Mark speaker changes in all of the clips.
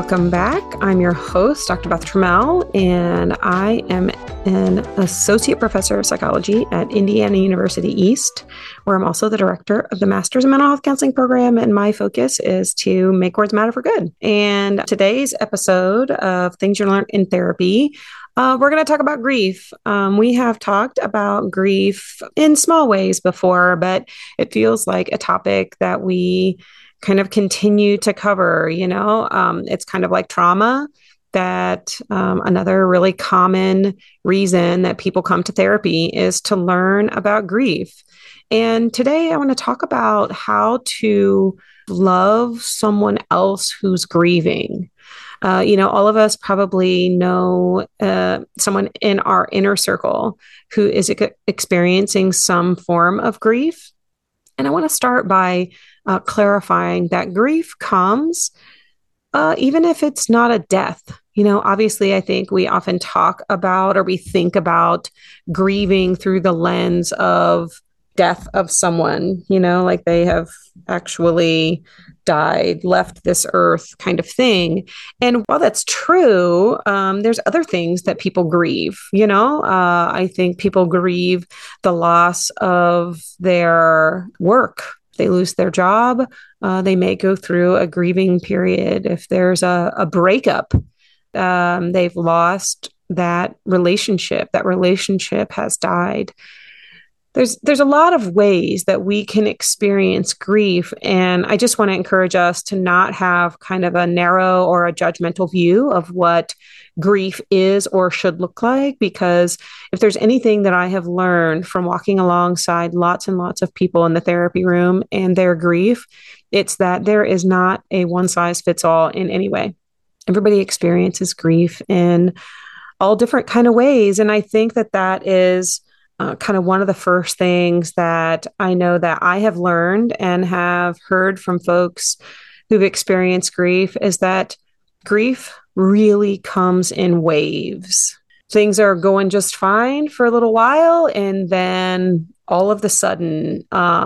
Speaker 1: Welcome back. I'm your host, Dr. Beth Trammell, and I am an associate professor of psychology at Indiana University East, where I'm also the director of the Master's in Mental Health Counseling program, and my focus is to make words matter for good. And today's episode of Things You Learn in Therapy, we're going to talk about grief. We have talked about grief in small ways before, but it feels like a topic that we kind of continue to cover. It's kind of like trauma, that another really common reason that people come to therapy is to learn about grief. And today I want to talk about how to love someone else who's grieving. All of us probably know someone in our inner circle who is experiencing some form of grief. And I want to start by clarifying that grief comes even if it's not a death. Obviously, I think we often talk about or we think about grieving through the lens of death of someone, like they have actually died, left this earth kind of thing. And while that's true, there's other things that people grieve. I think people grieve the loss of their work. They lose their job. They may go through a grieving period. If there's a breakup, they've lost that relationship. That relationship has died. There's a lot of ways that we can experience grief. And I just want to encourage us to not have kind of a narrow or a judgmental view of what grief is or should look like, because if there's anything that I have learned from walking alongside lots and lots of people in the therapy room and their grief, it's that there is not a one size fits all in any way. Everybody experiences grief in all different kind of ways. And I think that is kind of one of the first things that I know that I have learned and have heard from folks who've experienced grief is that grief really comes in waves. Things are going just fine for a little while, and then all of a sudden,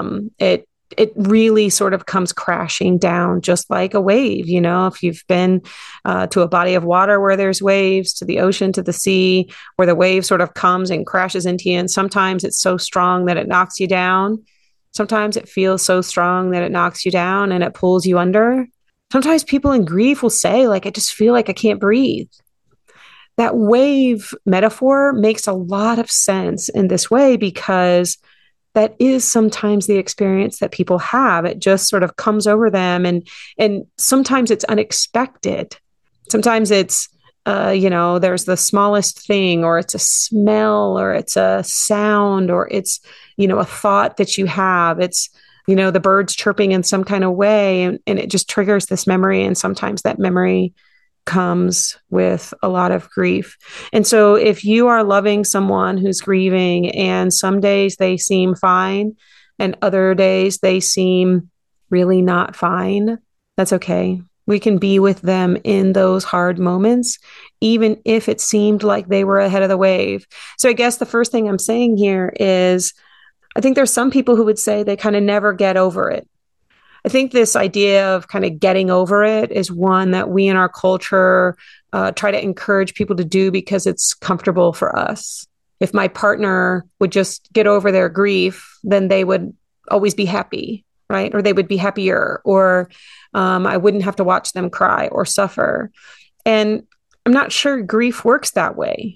Speaker 1: it really sort of comes crashing down just like a wave. If you've been to a body of water where there's waves, to the ocean, to the sea, where the wave sort of comes and crashes into you. And sometimes it's so strong that it knocks you down. Sometimes it feels so strong that it knocks you down and it pulls you under. Sometimes people in grief will say, I just feel like I can't breathe. That wave metaphor makes a lot of sense in this way, because that is sometimes the experience that people have. It just sort of comes over them. And sometimes it's unexpected. Sometimes it's, there's the smallest thing, or it's a smell, or it's a sound, or it's, a thought that you have. It's, the birds chirping in some kind of way, and it just triggers this memory. And sometimes that memory comes with a lot of grief. And so if you are loving someone who's grieving, and some days they seem fine and other days they seem really not fine, that's okay. We can be with them in those hard moments, even if it seemed like they were ahead of the wave. So I guess the first thing I'm saying here is, I think there's some people who would say they kind of never get over it. I think this idea of kind of getting over it is one that we in our culture try to encourage people to do because it's comfortable for us. If my partner would just get over their grief, then they would always be happy, right? Or they would be happier, or I wouldn't have to watch them cry or suffer. And I'm not sure grief works that way.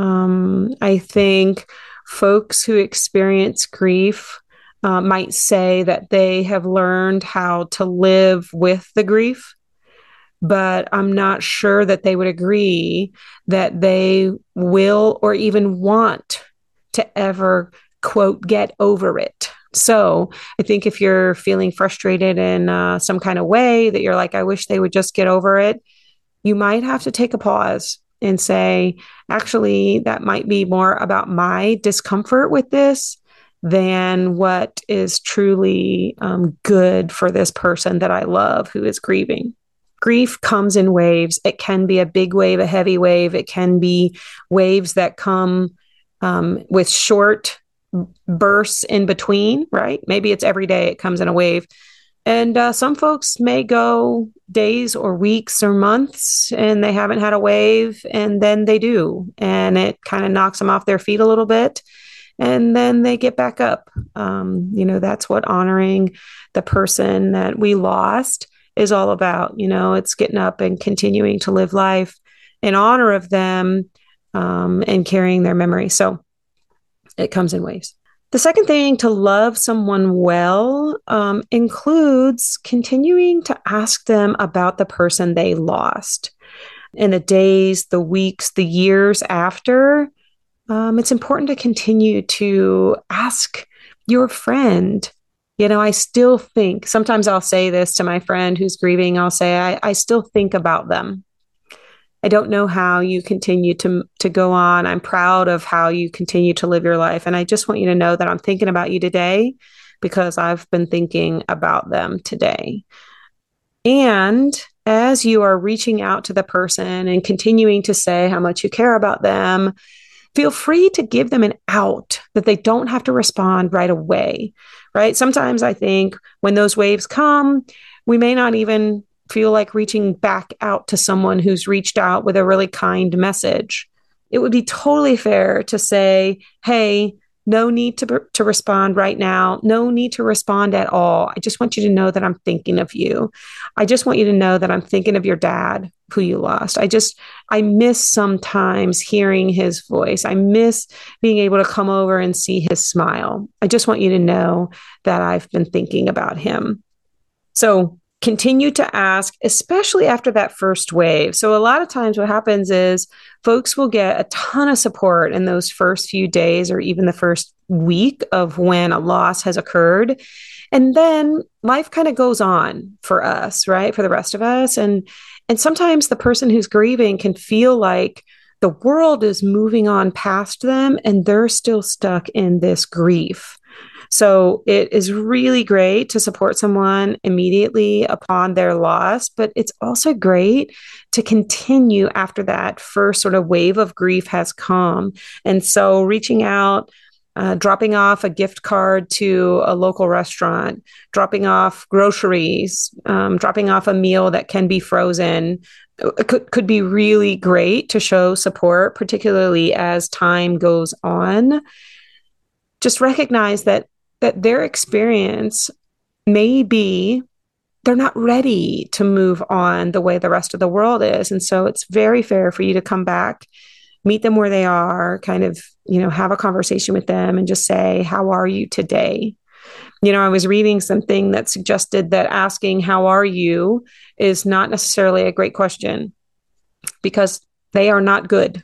Speaker 1: I think folks who experience grief might say that they have learned how to live with the grief, but I'm not sure that they would agree that they will or even want to ever, quote, get over it. So I think if you're feeling frustrated in some kind of way that you're like, I wish they would just get over it, you might have to take a pause and say, actually, that might be more about my discomfort with this than what is truly good for this person that I love who is grieving. Grief comes in waves. It can be a big wave, a heavy wave. It can be waves that come with short bursts in between, right? Maybe it's every day it comes in a wave. And some folks may go days or weeks or months and they haven't had a wave, and then they do. And it kind of knocks them off their feet a little bit. And then they get back up. That's what honoring the person that we lost is all about. It's getting up and continuing to live life in honor of them, and carrying their memory. So it comes in waves. The second thing to love someone well includes continuing to ask them about the person they lost. In the days, the weeks, the years after, it's important to continue to ask your friend. I still think, sometimes I'll say this to my friend who's grieving, I'll say, I still think about them. I don't know how you continue to go on. I'm proud of how you continue to live your life. And I just want you to know that I'm thinking about you today because I've been thinking about them today. And as you are reaching out to the person and continuing to say how much you care about them, feel free to give them an out that they don't have to respond right away, right? Sometimes I think when those waves come, we may not even feel like reaching back out to someone who's reached out with a really kind message. It would be totally fair to say, hey, no need to respond right now. No need to respond at all. I just want you to know that I'm thinking of you. I just want you to know that I'm thinking of your dad who you lost. I miss sometimes hearing his voice. I miss being able to come over and see his smile. I just want you to know that I've been thinking about him. So continue to ask, especially after that first wave. So a lot of times what happens is folks will get a ton of support in those first few days or even the first week of when a loss has occurred. And then life kind of goes on for us, right? For the rest of us. And sometimes the person who's grieving can feel like the world is moving on past them and they're still stuck in this grief. So it is really great to support someone immediately upon their loss, but it's also great to continue after that first sort of wave of grief has come. And so reaching out, dropping off a gift card to a local restaurant, dropping off groceries, dropping off a meal that can be frozen, could be really great to show support, particularly as time goes on. Just recognize that their experience may be they're not ready to move on the way the rest of the world is. And so it's very fair for you to come back, meet them where they are, kind of, have a conversation with them and just say, how are you today? I was reading something that suggested that asking, how are you, is not necessarily a great question because they are not good.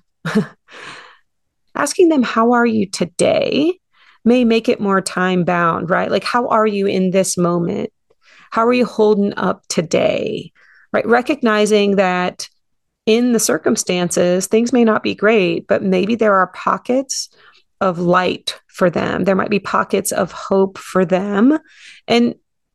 Speaker 1: Asking them, how are you today, may make it more time bound, right? Like, how are you in this moment? How are you holding up today, right? Recognizing that in the circumstances, things may not be great, but maybe there are pockets of light for them. There might be pockets of hope for them. And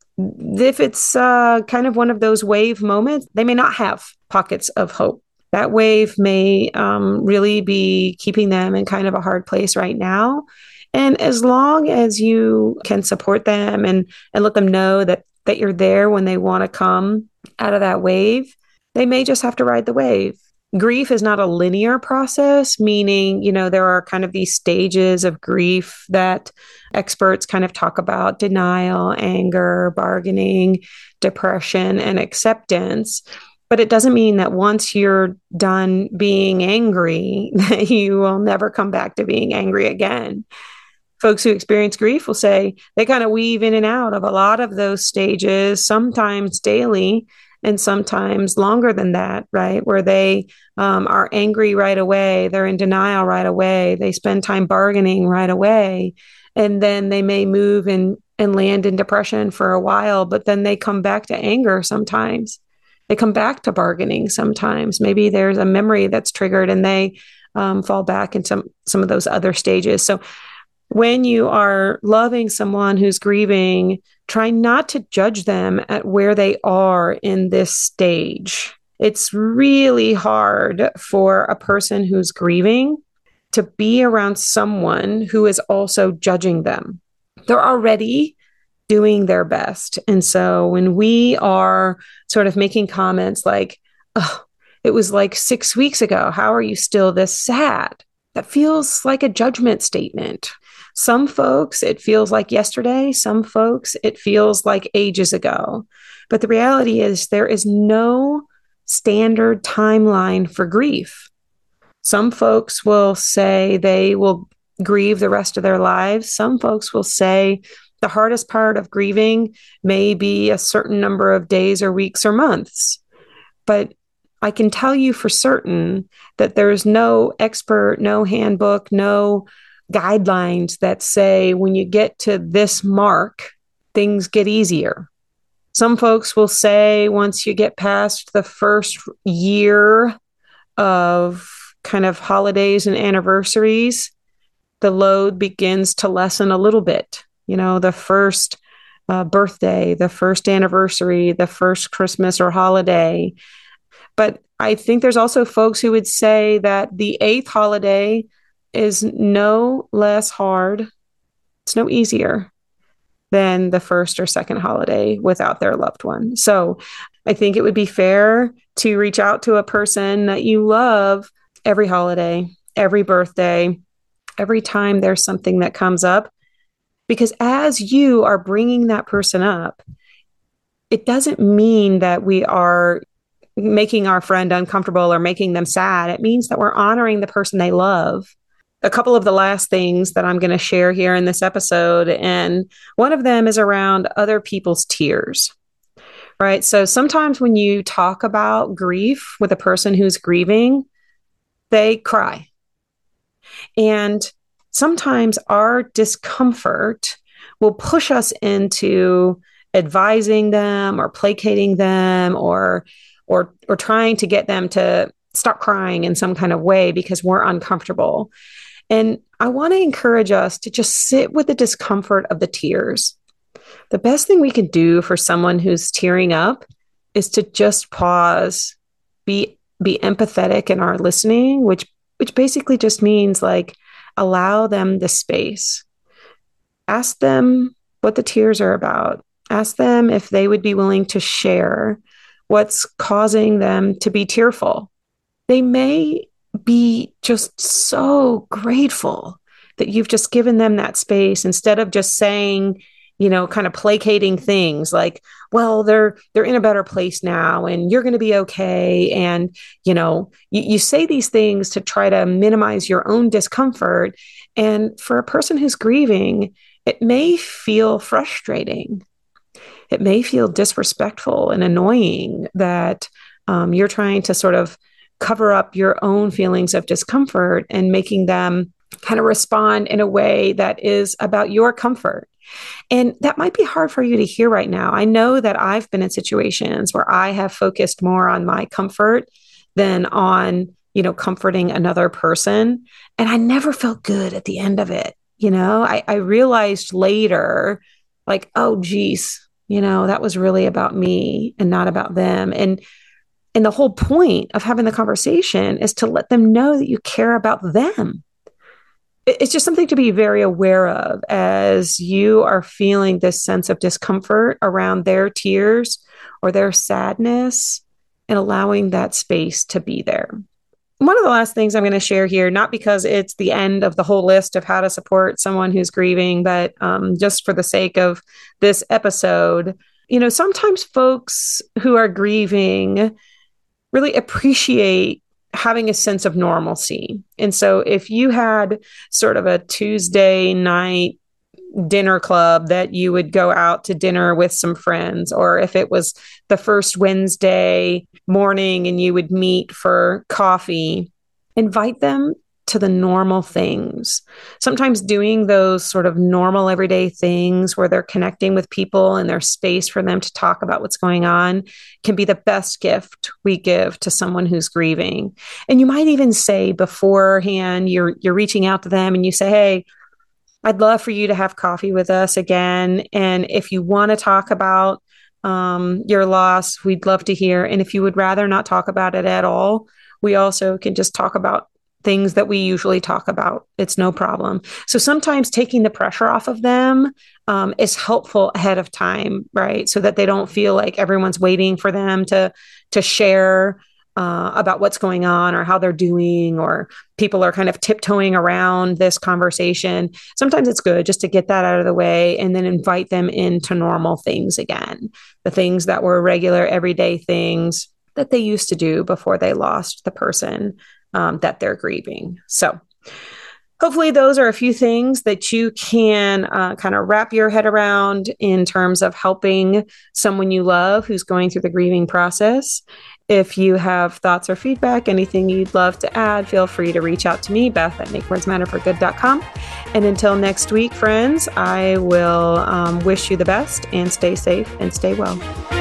Speaker 1: if it's kind of one of those wave moments, they may not have pockets of hope. That wave may really be keeping them in kind of a hard place right now. And as long as you can support them and let them know that you're there when they want to come out of that wave, they may just have to ride the wave. Grief is not a linear process, meaning, there are kind of these stages of grief that experts kind of talk about: denial, anger, bargaining, depression, and acceptance. But it doesn't mean that once you're done being angry, that you will never come back to being angry again. Folks who experience grief will say they kind of weave in and out of a lot of those stages, sometimes daily and sometimes longer than that, right? Where they are angry right away, they're in denial right away, they spend time bargaining right away, and then they may move and land in depression for a while, but then they come back to anger sometimes. They come back to bargaining sometimes. Maybe there's a memory that's triggered and they fall back in some of those other stages. So when you are loving someone who's grieving, try not to judge them at where they are in this stage. It's really hard for a person who's grieving to be around someone who is also judging them. They're already doing their best. And so when we are sort of making comments like, oh, it was like 6 weeks ago, how are you still this sad? That feels like a judgment statement. Some folks, it feels like yesterday. Some folks, it feels like ages ago. But the reality is, there is no standard timeline for grief. Some folks will say they will grieve the rest of their lives. Some folks will say the hardest part of grieving may be a certain number of days or weeks or months. But I can tell you for certain that there's no expert, no handbook, no guidelines that say when you get to this mark, things get easier. Some folks will say once you get past the first year of kind of holidays and anniversaries, the load begins to lessen a little bit. You know, the first birthday, the first anniversary, the first Christmas or holiday. But I think there's also folks who would say that the eighth holiday is no less hard. It's no easier than the first or second holiday without their loved one. So I think it would be fair to reach out to a person that you love every holiday, every birthday, every time there's something that comes up. Because as you are bringing that person up, it doesn't mean that we are making our friend uncomfortable or making them sad. It means that we're honoring the person they love. A couple of the last things that I'm going to share here in this episode, and one of them is around other people's tears, right? So sometimes when you talk about grief with a person who's grieving, they cry. And sometimes our discomfort will push us into advising them or placating them or trying to get them to stop crying in some kind of way because we're uncomfortable. And I want to encourage us to just sit with the discomfort of the tears. The best thing we can do for someone who's tearing up is to just pause, be empathetic in our listening, which basically just means like allow them the space. Ask them what the tears are about. Ask them if they would be willing to share what's causing them to be tearful. They may be just so grateful that you've just given them that space instead of just saying, you know, kind of placating things like, well, they're in a better place now and you're going to be okay. And, you know, you say these things to try to minimize your own discomfort. And for a person who's grieving, it may feel frustrating. It may feel disrespectful and annoying that you're trying to sort of cover up your own feelings of discomfort and making them kind of respond in a way that is about your comfort. And that might be hard for you to hear right now. I know that I've been in situations where I have focused more on my comfort than on, you know, comforting another person. And I never felt good at the end of it. You know, I realized later, like, oh, geez, you know, that was really about me and not about them. And the whole point of having the conversation is to let them know that you care about them. It's just something to be very aware of as you are feeling this sense of discomfort around their tears or their sadness and allowing that space to be there. One of the last things I'm going to share here, not because it's the end of the whole list of how to support someone who's grieving, but just for the sake of this episode, you know, sometimes folks who are grieving really appreciate having a sense of normalcy. And so if you had sort of a Tuesday night dinner club that you would go out to dinner with some friends, or if it was the first Wednesday morning and you would meet for coffee, invite them to the normal things. Sometimes doing those sort of normal everyday things where they're connecting with people and there's space for them to talk about what's going on can be the best gift we give to someone who's grieving. And you might even say beforehand, you're reaching out to them and you say, hey, I'd love for you to have coffee with us again. And if you want to talk about your loss, we'd love to hear. And if you would rather not talk about it at all, we also can just talk about things that we usually talk about. It's no problem. So sometimes taking the pressure off of them is helpful ahead of time, right? So that they don't feel like everyone's waiting for them to share about what's going on or how they're doing, or people are kind of tiptoeing around this conversation. Sometimes it's good just to get that out of the way and then invite them into normal things again, the things that were regular, everyday things that they used to do before they lost the person that they're grieving. So hopefully those are a few things that you can kind of wrap your head around in terms of helping someone you love who's going through the grieving process. If you have thoughts or feedback, anything you'd love to add, feel free to reach out to me, Beth at makewordsmatterforgood.com. And until next week, friends, I will wish you the best and stay safe and stay well.